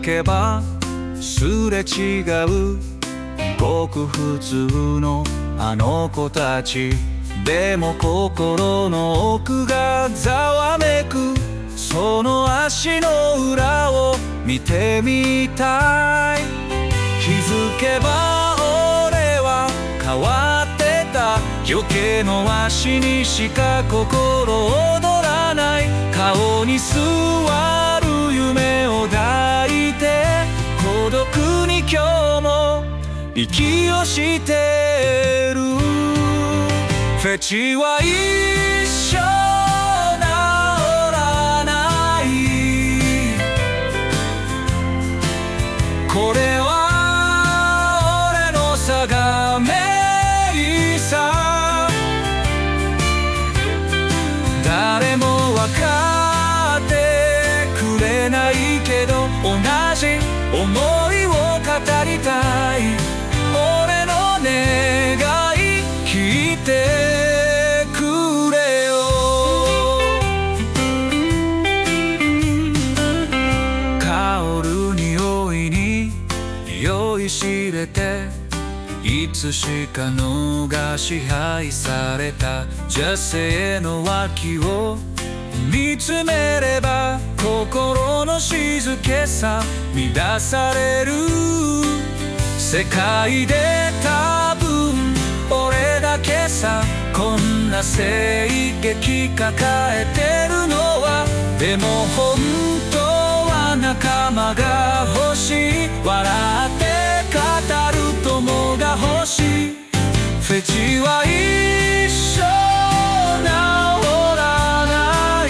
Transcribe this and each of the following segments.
けばすれ違うごく普通のあの子たち。でも心の奥がざわめく、その足の裏を見てみたい。気づけば俺は変わってた。余計の足にしか心躍らない。顔に座る夢を抱いて、孤独に今日も息をしてる。フェチは一生治らない。これは俺の定めさ。誰も分かってくれないけど、同じ想いを語りたい。俺の願い聞いて知れて、いつしかのが支配された女性の脇を見つめれば、心の静けさ乱される。世界で多分俺だけさ、こんな性癖抱えてるのは。でも本当は仲間が欲しい。笑って語る友が欲しい。フェチは一生治らない。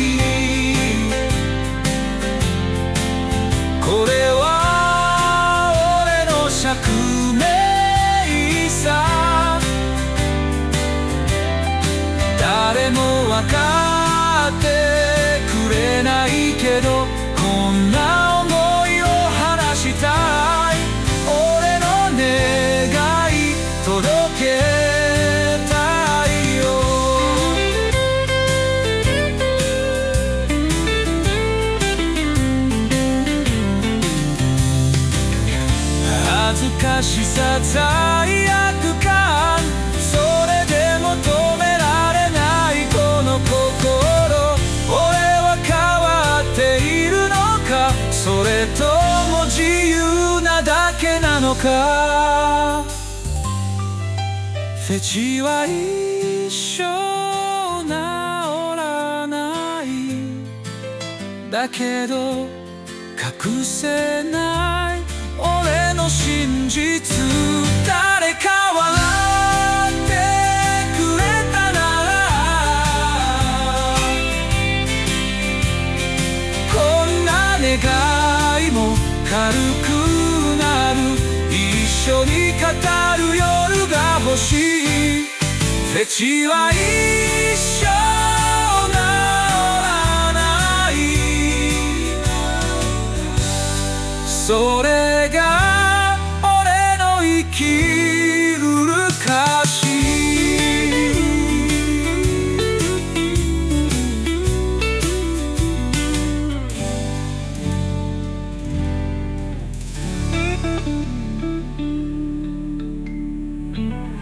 これは俺の宿命さ。誰も分かってくれないけど、こんな想いを話したい。俺の願い届けたいよ。恥ずかしさ罪悪感、それでも止められないこの心。俺は変わっているのか、それとも自由なだけなのか。フェチは一生治らない。だけど隠せない俺の真実。誰か笑ってくれたなら、こんな願いも軽くなる。一緒に語る夜が欲しい。フェチは一生治らない。それ